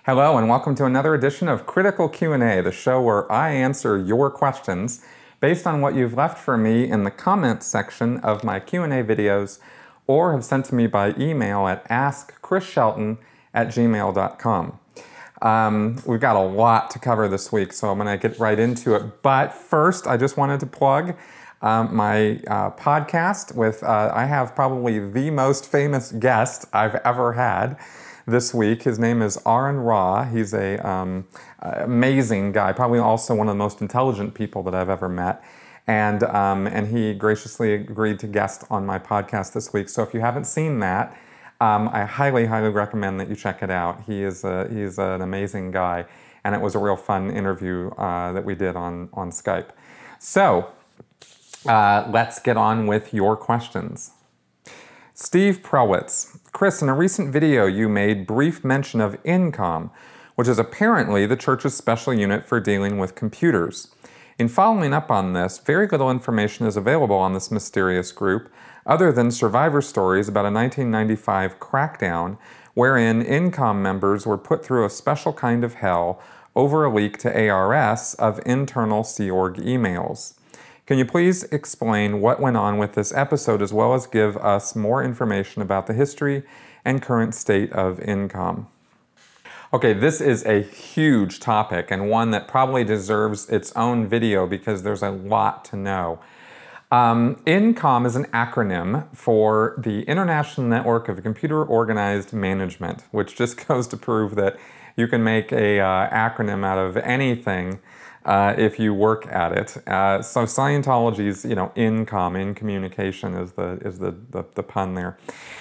Hello and welcome to another edition of Critical Q&A, the show where I answer your questions based on what you've left for me in the comments section of my Q&A videos or have sent to me by email at askchrisshelton@gmail.com. We've got a lot to cover this week, so I'm going to get right into it. But first, I just wanted to plug my podcast with, I have probably the most famous guest I've ever had this week. His name is Aaron Ra. He's a amazing guy, probably also one of the most intelligent people that I've ever met. And he graciously agreed to guest on my podcast this week. So if you haven't seen that, I highly, highly recommend that you check it out. He's an amazing guy, and it was a real fun interview that we did on Skype. So let's get on with your questions. Steve Prowitz. Chris, in a recent video you made brief mention of INCOM, which is apparently the church's special unit for dealing with computers. In following up on this, very little information is available on this mysterious group, other than survivor stories about a 1995 crackdown wherein INCOM members were put through a special kind of hell over a leak to ARS of internal Sea Org emails. Can you please explain what went on with this episode as well as give us more information about the history and current state of INCOM? Okay, this is a huge topic and one that probably deserves its own video because there's a lot to know. INCOM is an acronym for the International Network of Computer Organized Management, which just goes to prove that you can make a acronym out of anything if you work at it. So Scientology's, INCOM, in communication is the pun there.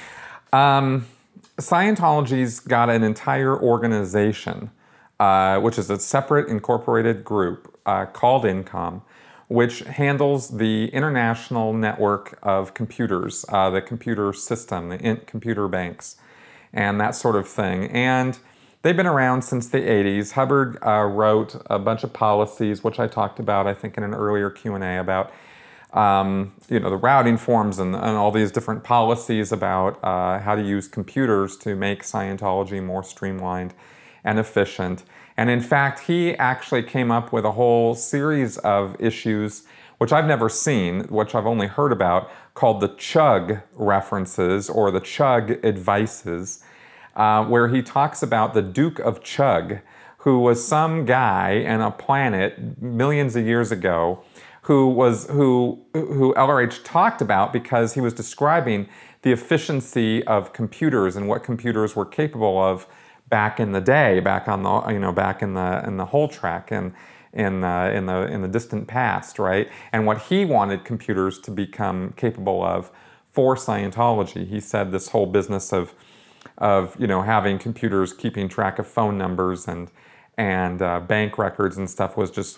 Scientology's got an entire organization, which is a separate incorporated group called INCOM, which handles the international network of computers, the computer system, the computer banks, and that sort of thing. And they've been around since the 80s. Hubbard wrote a bunch of policies, which I talked about, I think, in an earlier Q&A about, the routing forms and all these different policies about how to use computers to make Scientology more streamlined and efficient. And in fact, he actually came up with a whole series of issues, which I've never seen, which I've only heard about, called the Chug references or the Chug advices, where he talks about the Duke of Chug, who was some guy on a planet millions of years ago, who LRH talked about because he was describing the efficiency of computers and what computers were capable of back in the day, back in the whole track and in the distant past, right? And what he wanted computers to become capable of for Scientology. He said this whole business of having computers keeping track of phone numbers and bank records and stuff was just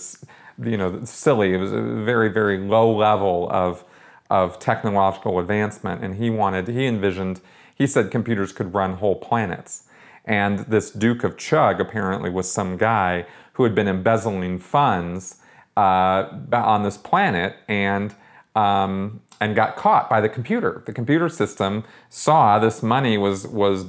silly. It was a very, very low level of technological advancement, and he said computers could run whole planets. And this Duke of Chug apparently was some guy who had been embezzling funds on this planet and got caught by the computer. The computer system saw this money was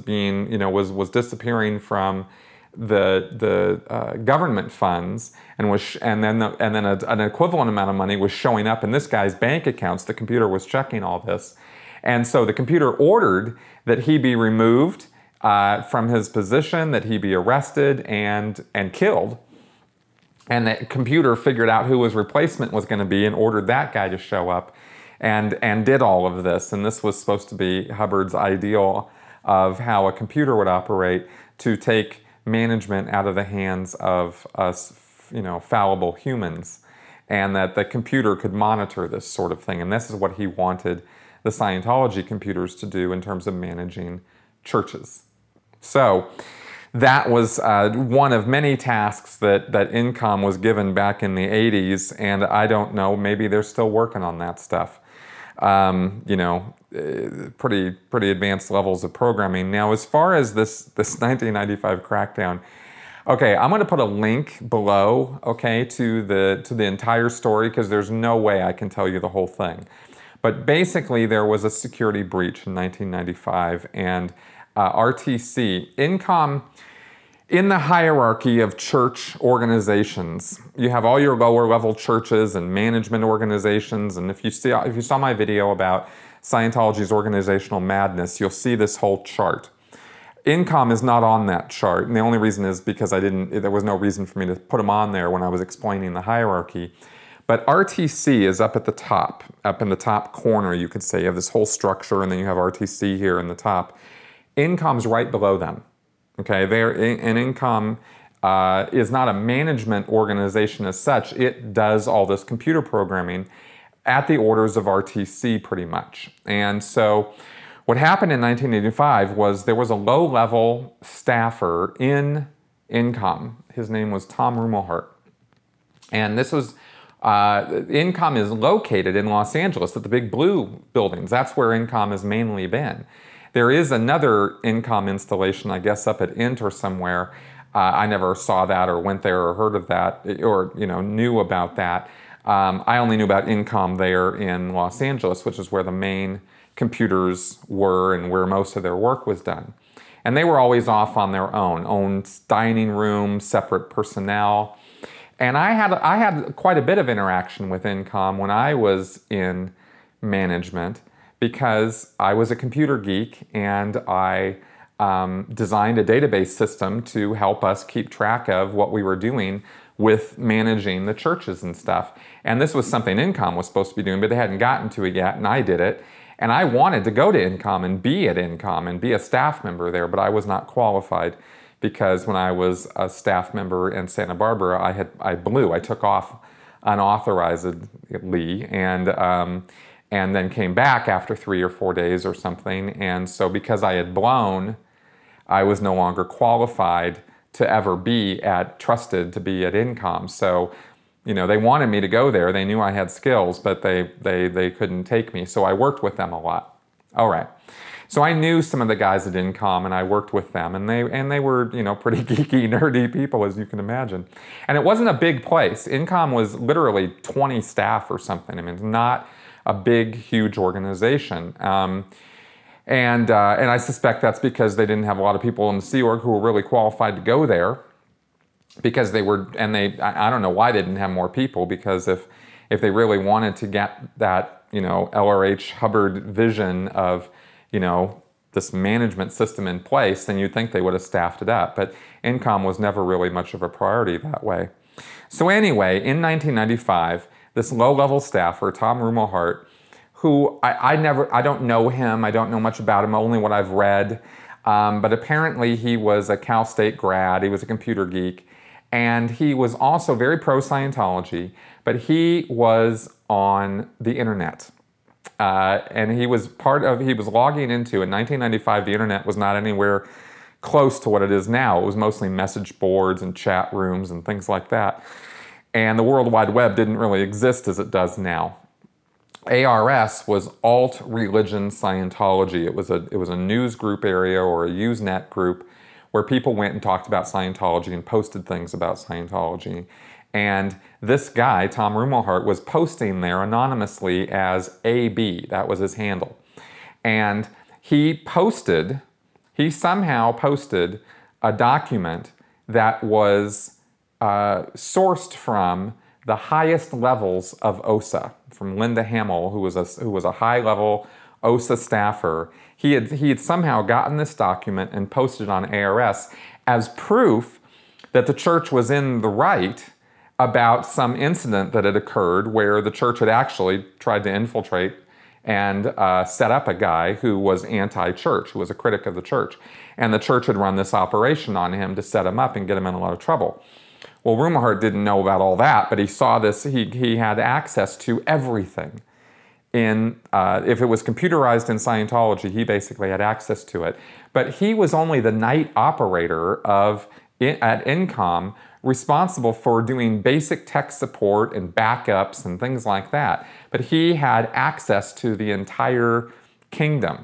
disappearing from the government funds and then an equivalent amount of money was showing up in this guy's bank accounts. The computer was checking all this, and so the computer ordered that he be removed from his position, that he be arrested and killed. And the computer figured out who his replacement was going to be and ordered that guy to show up and did all of this. And this was supposed to be Hubbard's ideal of how a computer would operate to take management out of the hands of us, fallible humans, and that the computer could monitor this sort of thing. And this is what he wanted the Scientology computers to do in terms of managing churches. So that was one of many tasks that INCOM was given back in the 80s, and I don't know, maybe they're still working on that stuff. Pretty advanced levels of programming. Now, as far as this 1995 crackdown, okay, I'm going to put a link below, okay, to the entire story because there's no way I can tell you the whole thing. But basically, there was a security breach in 1995, and RTC, INCOM, In the hierarchy of church organizations, you have all your lower level churches and management organizations. And if you saw my video about Scientology's organizational madness, you'll see this whole chart. INCOM is not on that chart, and the only reason is because there was no reason for me to put them on there when I was explaining the hierarchy. But RTC is up at the top, up in the top corner, you could say. You have this whole structure, and then you have RTC here in the top. INCOM's right below them. Okay, and INCOM is not a management organization as such. It does all this computer programming at the orders of RTC pretty much. And so what happened in 1985 was there was a low-level staffer in INCOM. His name was Tom Rumelhart. And this was, INCOM is located in Los Angeles at the Big Blue buildings. That's where INCOM has mainly been. There is another INCOM installation, I guess, up at INT or somewhere. I never saw that or went there or heard of that or knew about that. I only knew about INCOM there in Los Angeles, which is where the main computers were and where most of their work was done. And they were always off on their own dining room, separate personnel. And I had quite a bit of interaction with INCOM when I was in management, because I was a computer geek and I designed a database system to help us keep track of what we were doing with managing the churches and stuff. And this was something INCOM was supposed to be doing, but they hadn't gotten to it yet, and I did it. And I wanted to go to INCOM and be at INCOM and be a staff member there, but I was not qualified because when I was a staff member in Santa Barbara, I took off unauthorizedly and then came back after 3 or 4 days or something. And so because I had blown, I was no longer qualified to ever be trusted to be at INCOM. So, they wanted me to go there. They knew I had skills, but they couldn't take me. So I worked with them a lot. All right. So I knew some of the guys at INCOM, and I worked with them, and they were, pretty geeky, nerdy people, as you can imagine. And it wasn't a big place. INCOM was literally 20 staff or something. I mean, it's not a big, huge organization. And I suspect that's because they didn't have a lot of people in the Sea Org who were really qualified to go there, because I don't know why they didn't have more people, because if they really wanted to get that, LRH Hubbard vision of, this management system in place, then you'd think they would have staffed it up. But INCOM was never really much of a priority that way. So anyway, in 1995, this low-level staffer, Tom Rumelhart, who I don't know him, I don't know much about him, only what I've read, but apparently he was a Cal State grad, he was a computer geek, and he was also very pro-Scientology, but he was on the internet. And he was logging into, in 1995, the internet was not anywhere close to what it is now. It was mostly message boards and chat rooms and things like that. And the World Wide Web didn't really exist as it does now. ARS was Alt Religion Scientology. It was a news group area or a Usenet group where people went and talked about Scientology and posted things about Scientology. And this guy, Tom Rumelhart, was posting there anonymously as AB. That was his handle. And he somehow posted a document that was sourced from the highest levels of OSA, from Linda Hamill, who was a high-level OSA staffer. He had somehow gotten this document and posted it on ARS as proof that the church was in the right about some incident that had occurred where the church had actually tried to infiltrate and set up a guy who was anti-church, who was a critic of the church. And the church had run this operation on him to set him up and get him in a lot of trouble. Well, Rumelhart didn't know about all that, but he saw this, he had access to everything. If it was computerized in Scientology, he basically had access to it. But he was only the night operator at INCOM, responsible for doing basic tech support and backups and things like that. But he had access to the entire kingdom.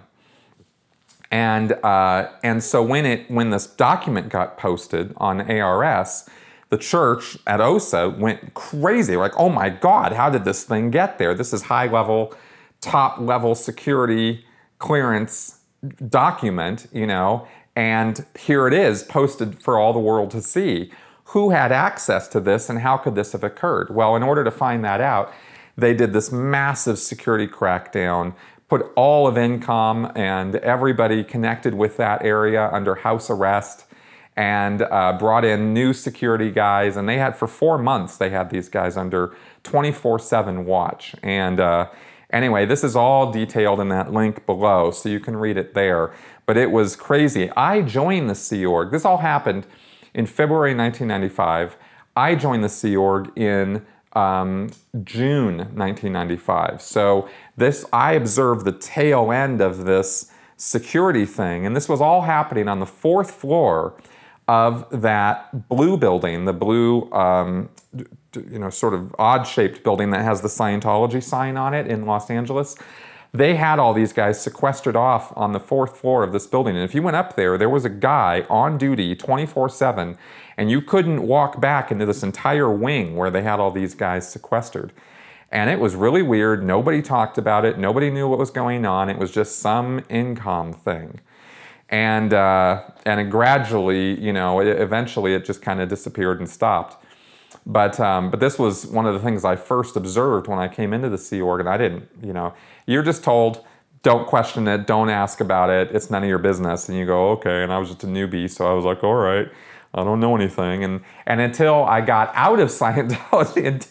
And so when this document got posted on ARS, the church at OSA went crazy. Like, oh my God, how did this thing get there? This is high-level, top-level security clearance document, And here it is, posted for all the world to see. Who had access to this and how could this have occurred? Well, in order to find that out, they did this massive security crackdown, put all of INCOM and everybody connected with that area under house arrest, and brought in new security guys. And they had, for 4 months, they had these guys under 24/7 watch. And anyway, this is all detailed in that link below, so you can read it there. But it was crazy. I joined the Sea Org. This all happened in February 1995. I joined the Sea Org in June 1995. So I observed the tail end of this security thing, and this was all happening on the 4th floor of that blue building, the blue, sort of odd-shaped building that has the Scientology sign on it in Los Angeles. They had all these guys sequestered off on the 4th floor of this building. And if you went up there, there was a guy on duty 24/7, and you couldn't walk back into this entire wing where they had all these guys sequestered. And it was really weird. Nobody talked about it. Nobody knew what was going on. It was just some INCOM thing. And it gradually, eventually it just kind of disappeared and stopped. But this was one of the things I first observed when I came into the Sea Org, and I didn't, you're just told, don't question it, don't ask about it, it's none of your business. And you go, okay, and I was just a newbie, so I was like, all right, I don't know anything. And until I got out of Scientology in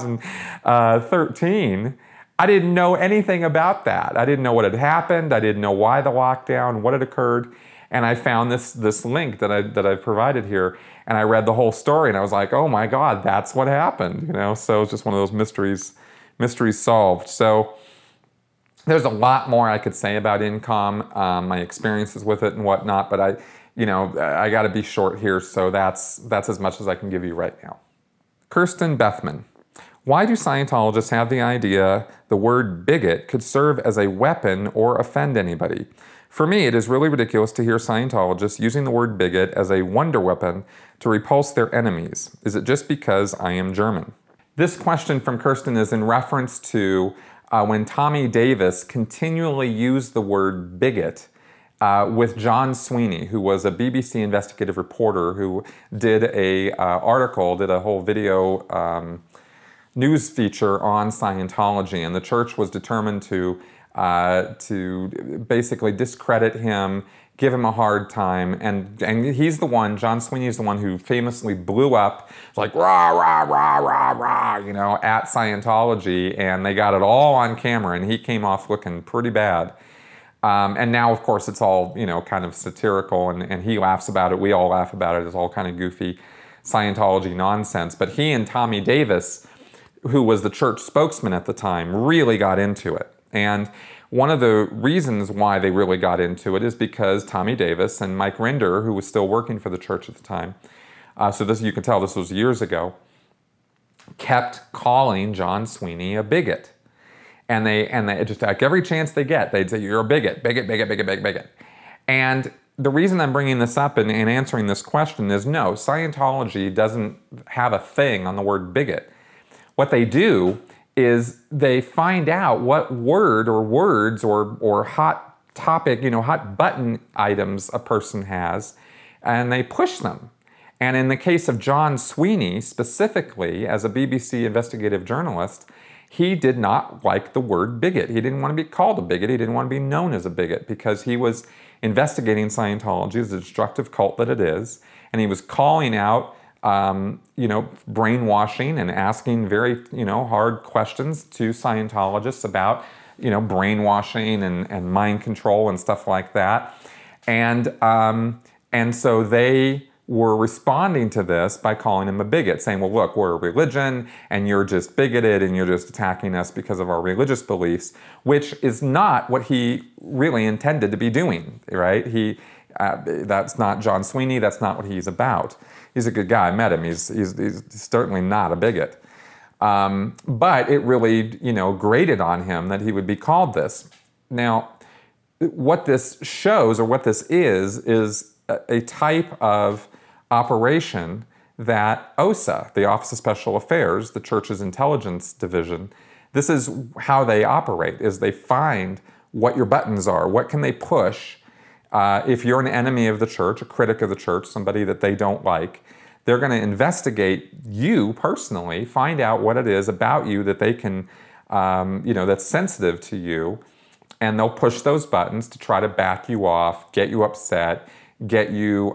2013, I didn't know anything about that. I didn't know what had happened, I didn't know why the lockdown, what had occurred. And I found this link that I provided here, and I read the whole story, and I was like, oh my God, that's what happened, So it's just one of those mysteries solved. So there's a lot more I could say about INCOM, my experiences with it and whatnot, but I got to be short here, so that's as much as I can give you right now. Kirsten Bethman. Why do Scientologists have the idea the word bigot could serve as a weapon or offend anybody? For me, it is really ridiculous to hear Scientologists using the word bigot as a wonder weapon to repulse their enemies. Is it just because I am German? This question from Kirsten is in reference to when Tommy Davis continually used the word bigot with John Sweeney, who was a BBC investigative reporter who did a whole video news feature on Scientology, and the church was determined to basically discredit him, give him a hard time, and he's the one, John Sweeney is the one who famously blew up, like rah, rah, rah, rah, rah, at Scientology, and they got it all on camera, and he came off looking pretty bad. And now, of course, it's all, kind of satirical, and he laughs about it, we all laugh about it, it's all kind of goofy Scientology nonsense. But he and Tommy Davis, who was the church spokesman at the time, really got into it. And one of the reasons why they really got into it is because Tommy Davis and Mike Rinder, who was still working for the church at the time, so this, you can tell this was years ago, kept calling John Sweeney a bigot. And they just, like, every chance they get, they'd say, you're a bigot, bigot, bigot, bigot, bigot, bigot. And the reason I'm bringing this up and answering this question is no, Scientology doesn't have a thing on the word bigot. What they do is they find out what word or words or hot topic, hot button items a person has, and they push them. And in the case of John Sweeney, specifically, as a BBC investigative journalist, he did not like the word bigot. He didn't want to be called a bigot. He didn't want to be known as a bigot because he was investigating Scientology as a destructive cult that it is, and he was calling out brainwashing and asking very, hard questions to Scientologists about, brainwashing and mind control and stuff like that. And so they were responding to this by calling him a bigot, saying, well, look, we're a religion and you're just bigoted and you're just attacking us because of our religious beliefs, which is not what he really intended to be doing, right? That's not John Sweeney. That's not what he's about. He's a good guy. I met him. He's certainly not a bigot. But it really, grated on him that he would be called this. Now, what this shows, or what this is a type of operation that OSA, the Office of Special Affairs, the church's intelligence division, this is how they operate, is they find what your buttons are, what can they push, If you're an enemy of the church, a critic of the church, somebody that they don't like, they're going to investigate you personally, find out what it is about you that they can, that's sensitive to you, and they'll push those buttons to try to back you off, get you upset, get you,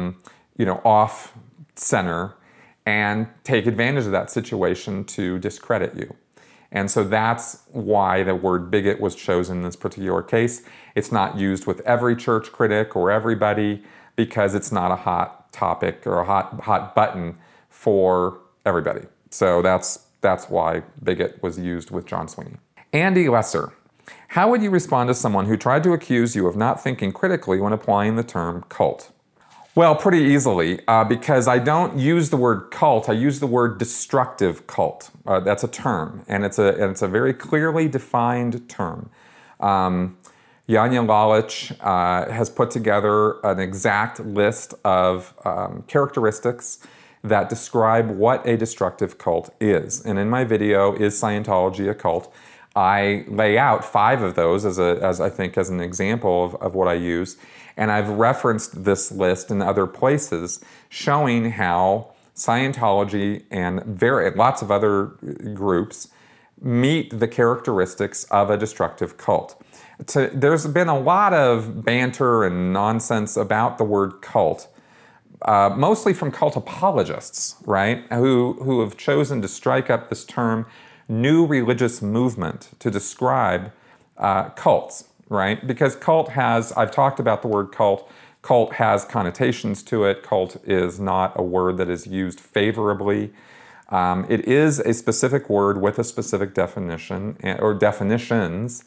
off center, and take advantage of that situation to discredit you. And so that's why the word bigot was chosen in this particular case. It's not used with every church critic or everybody because it's not a hot topic or a hot button for everybody. So that's why bigot was used with John Sweeney. Andy Lesser. How would you respond to someone who tried to accuse you of not thinking critically when applying the term cult? Well, pretty easily, because I don't use the word cult, I use the word destructive cult. That's a term, and it's a very clearly defined term. Janja Lalich has put together an exact list of characteristics that describe what a destructive cult is. And in my video, Is Scientology a Cult?, I lay out 5 of those as an example of what I use. And I've referenced this list in other places showing how Scientology and lots of other groups meet the characteristics of a destructive cult. There's been a lot of banter and nonsense about the word cult, mostly from cult apologists, right, who have chosen to strike up this term new religious movement to describe cults, right? Because cult has, I've talked about the word cult has connotations to it. Cult is not a word that is used favorably. It is a specific word with a specific definition or definitions,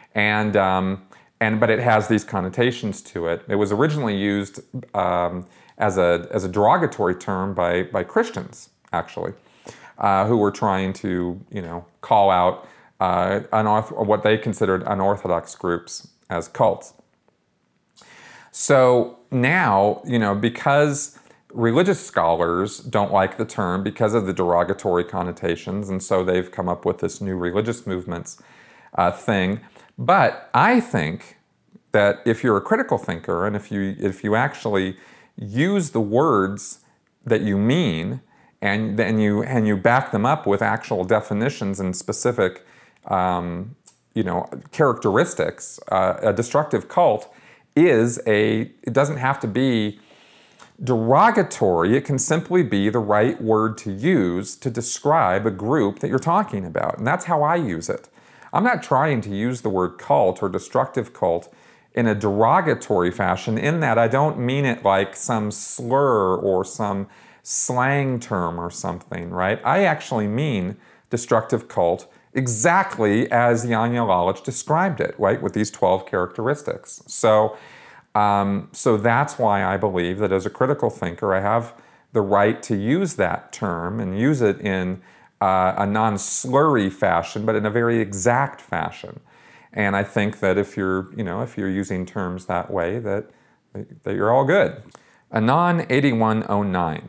but it has these connotations to it. It was originally used as a derogatory term by Christians, actually, who were trying to, call out what they considered unorthodox groups as cults. So now, because religious scholars don't like the term because of the derogatory connotations, and so they've come up with this new religious movements thing. But I think that if you're a critical thinker and if you actually use the words that you mean and then you back them up with actual definitions and specific characteristics, a destructive cult it doesn't have to be derogatory. It can simply be the right word to use to describe a group that you're talking about. And that's how I use it. I'm not trying to use the word cult or destructive cult in a derogatory fashion, in that I don't mean it like some slur or some slang term or something, right? I actually mean destructive cult exactly as Janja Lalich described it, right, with these 12 characteristics. So that's why I believe that as a critical thinker, I have the right to use that term and use it in a non-slurry fashion, but in a very exact fashion. And I think that if you're using terms that way, that you're all good. Anon8109.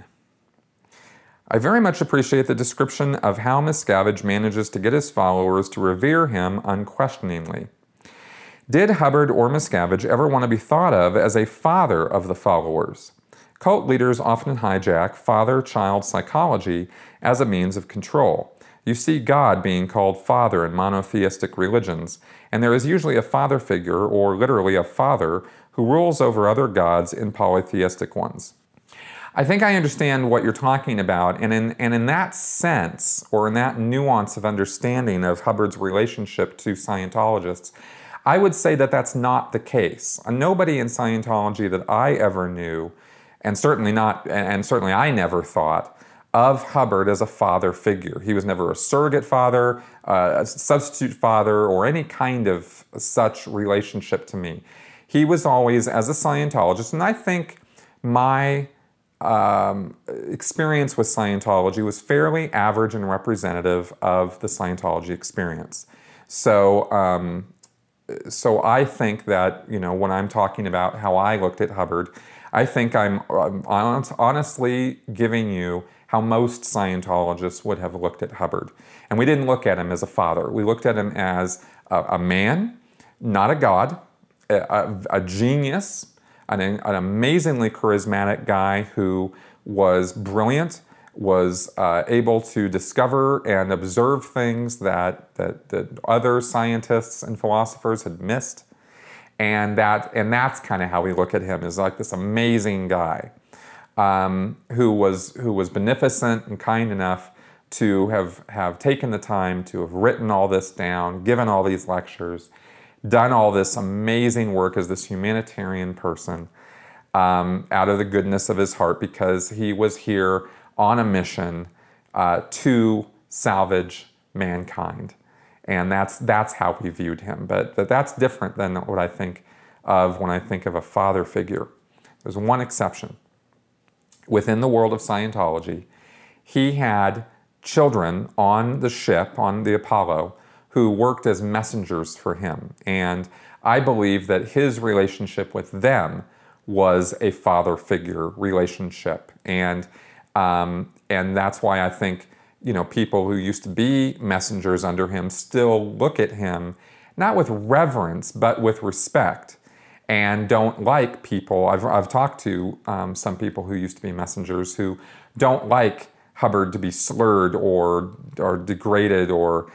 I very much appreciate the description of how Miscavige manages to get his followers to revere him unquestioningly. Did Hubbard or Miscavige ever want to be thought of as a father of the followers? Cult leaders often hijack father-child psychology as a means of control. You see God being called father in monotheistic religions, and there is usually a father figure, or literally a father, who rules over other gods in polytheistic ones. I think I understand what you're talking about, and in that sense, or in that nuance of understanding of Hubbard's relationship to Scientologists, I would say that that's not the case. Nobody in Scientology that I ever knew, and certainly I never thought of Hubbard as a father figure. He was never a surrogate father, a substitute father, or any kind of such relationship to me. He was always, as a Scientologist, and I think my experience with Scientology was fairly average and representative of the Scientology experience. So I think that, when I'm talking about how I looked at Hubbard, I think I'm honestly giving you how most Scientologists would have looked at Hubbard. And we didn't look at him as a father. We looked at him as a man, not a god, a genius, an amazingly charismatic guy who was brilliant, was able to discover and observe things that other scientists and philosophers had missed. And that's kind of how we look at him, as like this amazing guy who was beneficent and kind enough to have taken the time to have written all this down, given all these lectures, done all this amazing work as this humanitarian person out of the goodness of his heart, because he was here on a mission to salvage mankind. And that's how we viewed him. But that's different than what I think of when I think of a father figure. There's one exception. Within the world of Scientology, he had children on the ship, on the Apollo, who worked as messengers for him. And I believe that his relationship with them was a father figure relationship. And that's why I think, people who used to be messengers under him still look at him, not with reverence, but with respect, and don't like people. I've talked to some people who used to be messengers who don't like Hubbard to be slurred or degraded or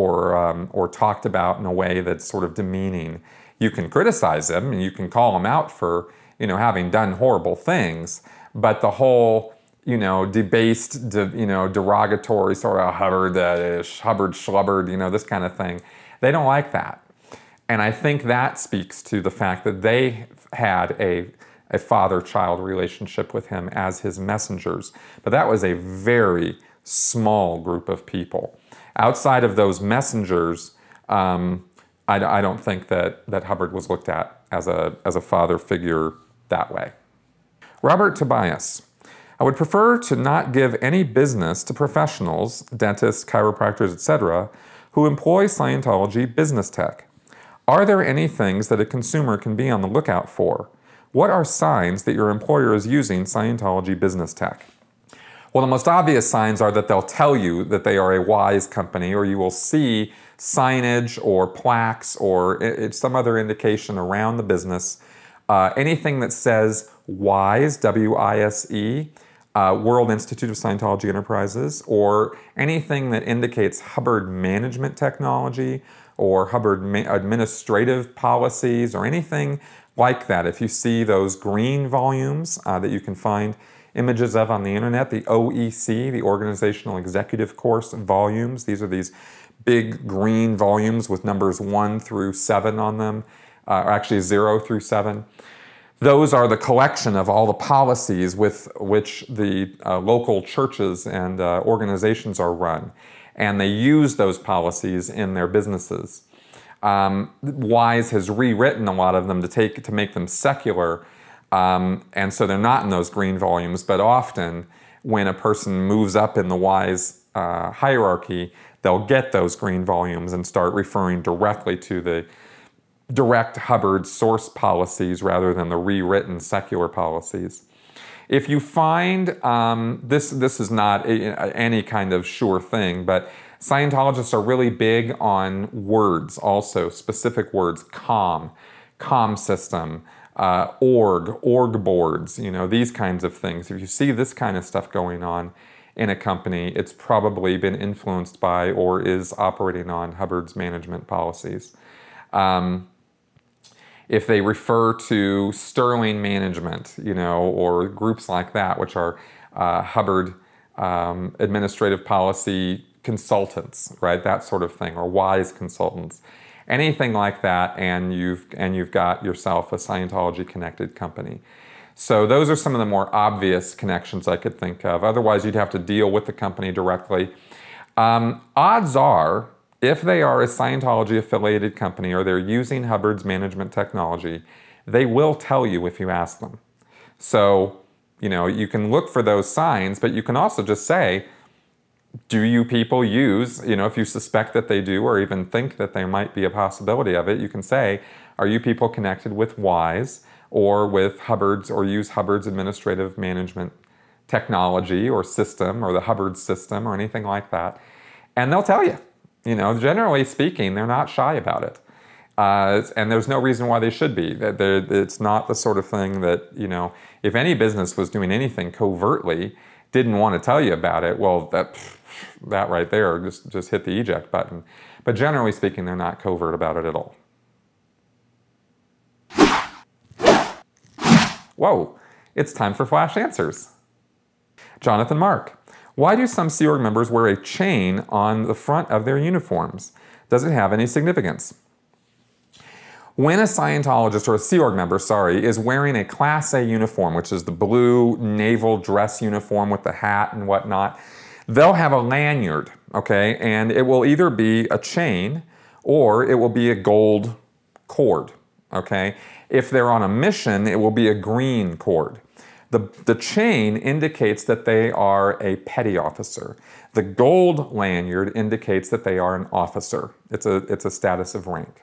talked about in a way that's sort of demeaning. You can criticize him and you can call him out for having done horrible things, but the whole debased, derogatory sort of Hubbard schlubbered, this kind of thing. They don't like that. And I think that speaks to the fact that they had a father-child relationship with him as his messengers. But that was a very small group of people. Outside of those messengers, I don't think that Hubbard was looked at as a father figure that way. Robert Tobias. I would prefer to not give any business to professionals, dentists, chiropractors, etc., who employ Scientology business tech. Are there any things that a consumer can be on the lookout for? What are signs that your employer is using Scientology business tech? Well, the most obvious signs are that they'll tell you that they are a WISE company, or you will see signage or plaques or some other indication around the business. Anything that says WISE, W-I-S-E, World Institute of Scientology Enterprises, or anything that indicates Hubbard Management Technology or Hubbard Administrative Policies or anything like that. If you see those green volumes that you can find images of on the internet, the OEC, the Organizational Executive Course volumes, these are these big green volumes with numbers 1 through 7 on them, or actually 0 through 7. Those are the collection of all the policies with which the local churches and organizations are run. And they use those policies in their businesses. WISE has rewritten a lot of them to make them secular, and so they're not in those green volumes, but often when a person moves up in the WISE hierarchy, they'll get those green volumes and start referring directly to the direct Hubbard source policies rather than the rewritten secular policies. If you find, this is not any kind of sure thing, but Scientologists are really big on words also, specific words, comm system, org boards, these kinds of things. If you see this kind of stuff going on in a company, it's probably been influenced by or is operating on Hubbard's management policies. If they refer to Sterling Management, or groups like that, which are Hubbard administrative policy consultants, right? That sort of thing, or WISE consultants, anything like that, and you've got yourself a Scientology connected company. So those are some of the more obvious connections I could think of. Otherwise, you'd have to deal with the company directly. Odds are, if they are a Scientology affiliated company or they're using Hubbard's management technology, they will tell you if you ask them. So, you can look for those signs, but you can also just say, do you people use, if you suspect that they do or even think that there might be a possibility of it, you can say, are you people connected with WISE or with Hubbard's or use Hubbard's administrative management technology or system or the Hubbard system or anything like that? And they'll tell you. Generally speaking, they're not shy about it. And there's no reason why they should be. It's not the sort of thing that, if any business was doing anything covertly, didn't want to tell you about it, well, that right there, just hit the eject button. But generally speaking, they're not covert about it at all. Whoa, it's time for Flash Answers. Jonathan Mark, why do some Sea Org members wear a chain on the front of their uniforms? Does it have any significance? When a Scientologist, or a Sea Org member, is wearing a Class A uniform, which is the blue naval dress uniform with the hat and whatnot, they'll have a lanyard, okay? And it will either be a chain or it will be a gold cord, okay? If they're on a mission, it will be a green cord. The chain indicates that they are a petty officer. The gold lanyard indicates that they are an officer. It's a status of rank.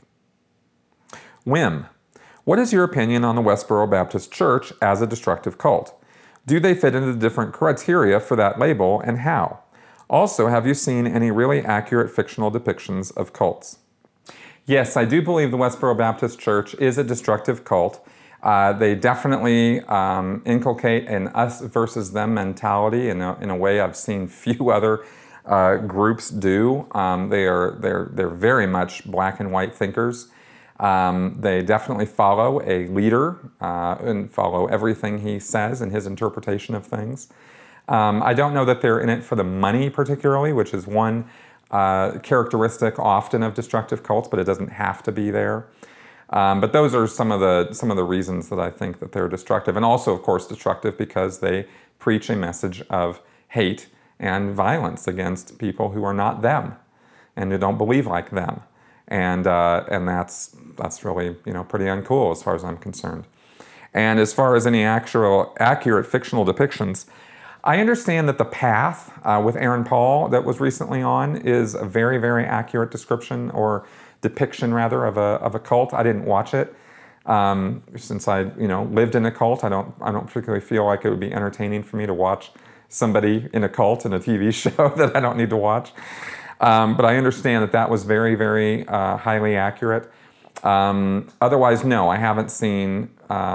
Wim, what is your opinion on the Westboro Baptist Church as a destructive cult? Do they fit into the different criteria for that label, and how? Also, have you seen any really accurate fictional depictions of cults? Yes, I do believe the Westboro Baptist Church is a destructive cult. They definitely inculcate an us versus them mentality in a way I've seen few other groups do. They're very much black and white thinkers. They definitely follow a leader and follow everything he says and his interpretation of things. I don't know that they're in it for the money particularly, which is one characteristic often of destructive cults, but it doesn't have to be there. But those are some of the reasons that I think that they're destructive, and also, of course, destructive because they preach a message of hate and violence against people who are not them and who don't believe like them, and that's really pretty uncool as far as I'm concerned. And as far as any accurate fictional depictions, I understand that The Path with Aaron Paul that was recently on is a very, very accurate description or depiction rather of a cult. I didn't watch it since I lived in a cult. I don't particularly feel like it would be entertaining for me to watch somebody in a cult in a TV show that I don't need to watch. But I understand that was very, very highly accurate. Otherwise, no, I haven't seen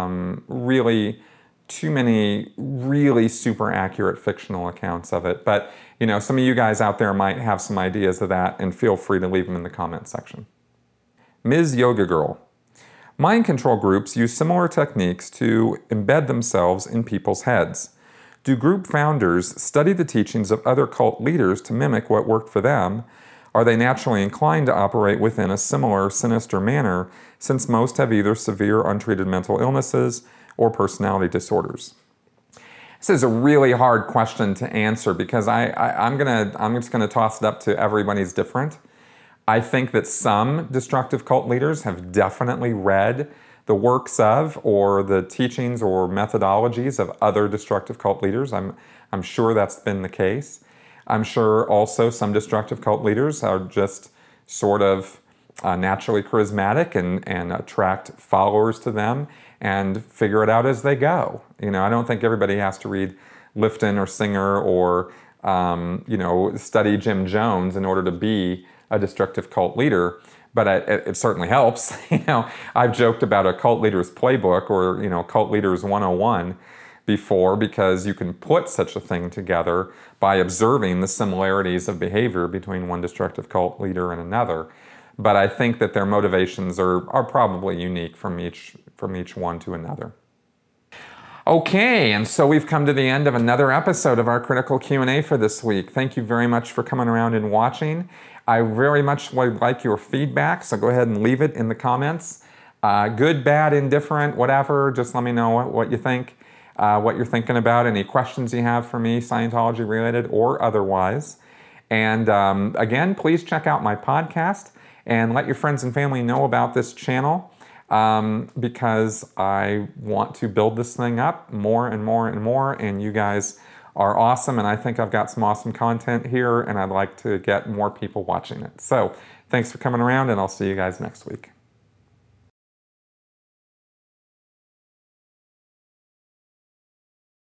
really too many really super accurate fictional accounts of it. But some of you guys out there might have some ideas of that, and feel free to leave them in the comment section. Ms. Yoga Girl, mind control groups use similar techniques to embed themselves in people's heads. Do group founders study the teachings of other cult leaders to mimic what worked for them? Are they naturally inclined to operate within a similar sinister manner, since most have either severe untreated mental illnesses or personality disorders? This is a really hard question to answer because I'm just gonna toss it up to everybody's different. I think that some destructive cult leaders have definitely read the works of or the teachings or methodologies of other destructive cult leaders. I'm sure that's been the case. I'm sure also some destructive cult leaders are just sort of naturally charismatic and attract followers to them and figure it out as they go. I don't think everybody has to read Lifton or Singer or study Jim Jones in order to be a destructive cult leader, but it certainly helps. I've joked about a cult leader's playbook or cult leaders 101 before, because you can put such a thing together by observing the similarities of behavior between one destructive cult leader and another. But I think that their motivations are probably unique from each one to another. Okay, and so we've come to the end of another episode of our Critical Q&A for this week. Thank you very much for coming around and watching. I very much would like your feedback, so go ahead and leave it in the comments. Good, bad, indifferent, whatever, just let me know what you think, what you're thinking about, any questions you have for me, Scientology related or otherwise. And again, please check out my podcast and let your friends and family know about this channel, because I want to build this thing up more and more and more, and you guys are awesome, and I think I've got some awesome content here, and I'd like to get more people watching it. So thanks for coming around, and I'll see you guys next week.